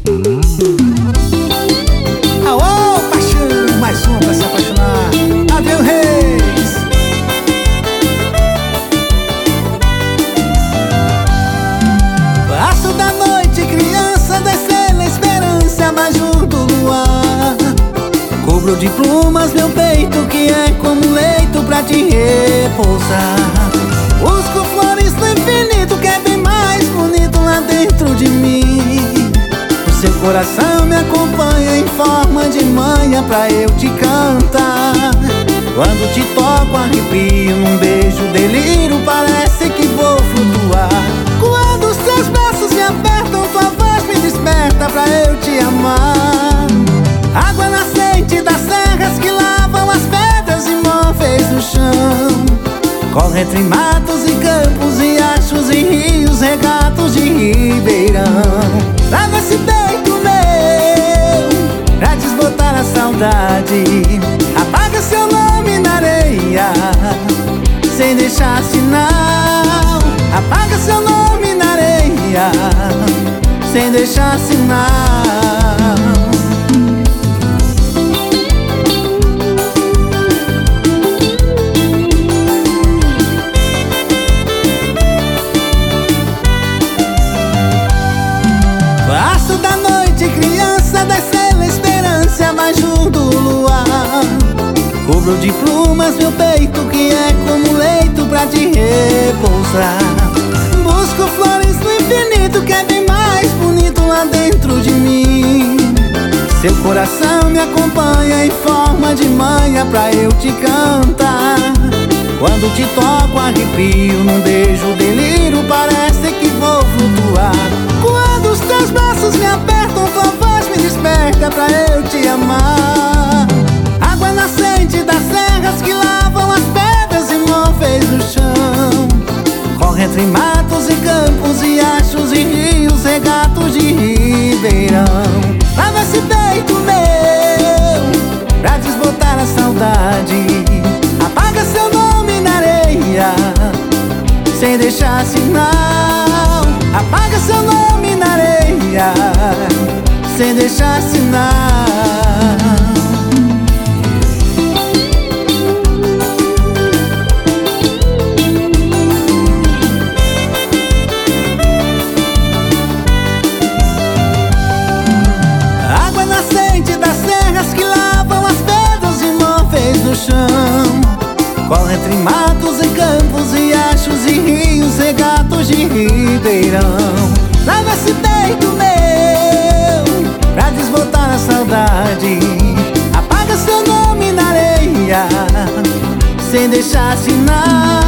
Aô, paixão, mais uma pra se apaixonar. Adriano Reis. Passo da noite, criança, descer na esperança, abajur do luar. Cubro de plumas meu peito, que é como um leito pra te repousar. Busco flores no infinito, que é bem mais bonito lá dentro de mim. O seu coração me acompanha em forma de manha pra eu te cantar. Quando te toco arrepio, num beijo delírio, parece que vou flutuar. Quando os teus braços me apertam, tua voz me desperta pra eu te amar. Água nascente das serras que lavam as pedras imóveis no chão. Corre entre matos e campos, riachos e rios regatos de ribeirão. Trago esse peito meu pra desbotar a saudade. Apaga seu nome na areia sem deixar sinal. Apaga seu nome na areia sem deixar sinal. Passo da noite, criança, descer na esperança, abajur do luar. Cubro de plumas meu peito, que é como um leito pra te repousar. Busco flores no infinito, que é bem mais bonito lá dentro de mim. Seu coração me acompanha em forma de manha pra eu te cantar. Quando te toco arrepio, num beijo delírio, parece que vou flutuar. Quando os teus braços me apertam, tua voz me desperta pra eu te amar. Água nascente das serras que lavam as pedras imóveis no chão. Corre entre matos e campos, riachos e rios regatos de ribeirão. Lava esse peito meu pra desbotar a saudade. Apaga seu nome na areia sem deixar sinal. Apaga seu nome na areia sem deixar sinal. Água nascente das serras que lavam as pedras imóveis no chão. Corre entre matos e campos, riachos e rios regatos de ribeirão. Lava esse peito meu pra desbotar a saudade. Apaga seu nome na areia sem deixar sinal.